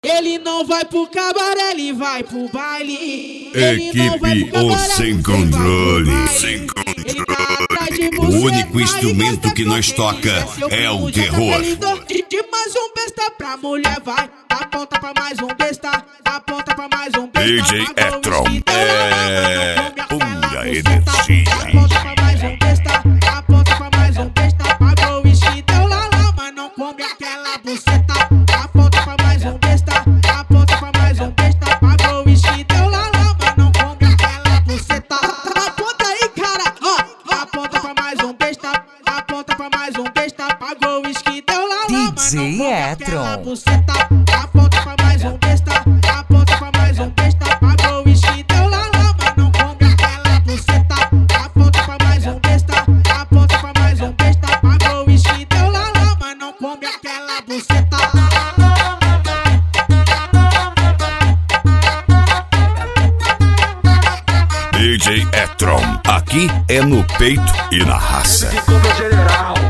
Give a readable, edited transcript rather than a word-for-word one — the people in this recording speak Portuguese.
Ele não vai pro cabaré, ele vai pro baile. Equipe O Sem Controle. Sem controle. O único instrumento que nós toca é o terror. De mais um besta pra mulher, vai. Aponta pra mais um besta. Aponta pra mais um besta. DJ Etron é pura energia. Aponta pra mais um besta. Aponta pra mais um besta. Pagou o whisky, deu lá, mas não come aquela buceta. Aponta pra mais um besta. Aponta pra mais um besta. Pagou o whisky, deu lá, mas não come aquela buceta. Aponta aí, cara. Aponta pra mais um besta. Aponta pra mais um besta. Pagou o whisky, deu lá, mas não come aquela buceta. Aponta pra mais um besta. Aponta pra mais um besta. Pagou o whisky, deu lá, mas não come aquela buceta. Aponta pra mais um besta. Aponta pra mais um besta. Pagou o whisky, deu lá, mas não come aquela buceta. DJ Etron, aqui é no peito e na raça. General.